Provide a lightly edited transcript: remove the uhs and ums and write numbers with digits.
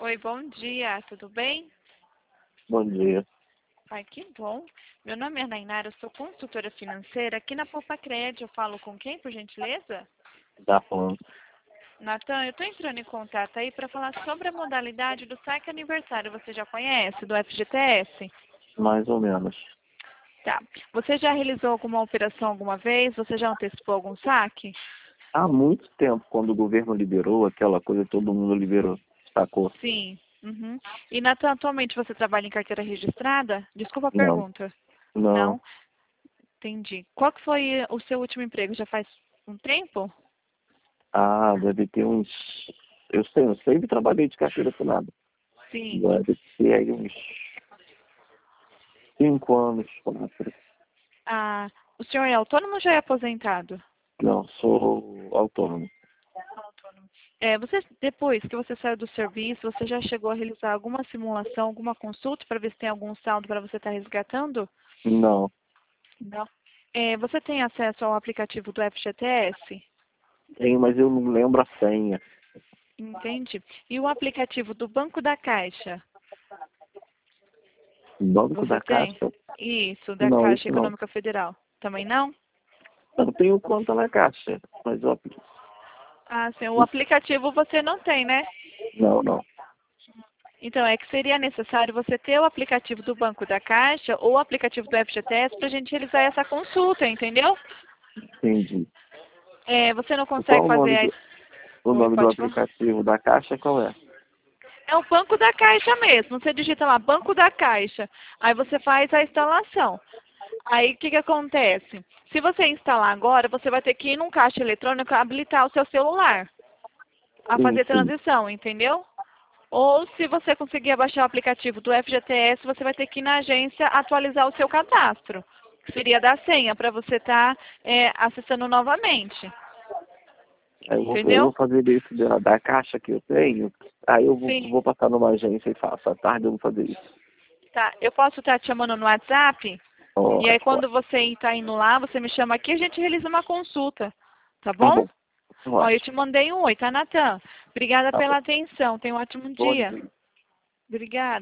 Oi, bom dia, tudo bem? Bom dia. Ai, que bom. Meu nome é Nainara, eu sou consultora financeira. Aqui na Poupa-Cred, eu falo com quem, por gentileza? Tá falando Natan, eu estou entrando em contato aí para falar sobre a modalidade do saque aniversário. Você já conhece, do FGTS? mais ou menos. Tá. Você já realizou alguma operação alguma vez? Você já antecipou algum saque? Há muito tempo, quando o governo liberou aquela coisa, todo mundo liberou, sacou? Sim. Uhum. E, Natan, atualmente você trabalha em carteira registrada? Desculpa a Não, pergunta. não. Não? Entendi. Qual que foi o seu último emprego? Já faz um tempo? Ah, deve ter uns. Eu sempre trabalhei de carteira assinada. Sim. Deve ter aí uns 5 anos, 4. Ah, o senhor é autônomo ou já é aposentado? Não, sou autônomo. Autônomo. Você, depois que você saiu do serviço, você já chegou a realizar alguma simulação, alguma consulta para ver se tem algum saldo para você estar resgatando? Não, Não. Você tem acesso ao aplicativo do FGTS? tenho, mas eu não lembro a senha. Entende? E o aplicativo do Banco da Caixa? Banco Você da tem? Caixa? Isso, da Não, Caixa isso não. Econômica Federal. Também não? Eu tenho conta na Caixa, mas Ah, sim. O aplicativo você não tem, né? não, não. Então, é que seria necessário você ter o aplicativo do Banco da Caixa ou o aplicativo do FGTS para a gente realizar essa consulta, entendeu? Entendi. Você não Qual consegue o nome fazer o Oi, nome do pode falar. aplicativo da Caixa? Qual é? É o Banco da Caixa mesmo. Você digita lá, Banco da Caixa. Aí você faz a instalação. Aí, o que que acontece? Se você instalar agora, você vai ter que ir num caixa eletrônico e habilitar o seu celular a Sim, fazer sim. transição, entendeu? Ou se você conseguir baixar o aplicativo do FGTS, você vai ter que ir na agência atualizar o seu cadastro, que seria da senha, para você estar acessando novamente. Aí eu vou Entendeu? fazer isso da caixa que eu tenho. Aí eu vou, Sim. vou passar numa agência e faço. À tarde eu vou fazer isso. Tá. Eu posso estar te chamando no WhatsApp? E aí, Pode, pode. quando você está indo lá, você me chama aqui e a gente realiza uma consulta. Tá Tá bom? bom. Ó, eu Pode. te mandei um oi, tá, Natan? Obrigada Tá bom. pela atenção. Tenha um ótimo Bom dia. dia. Obrigada.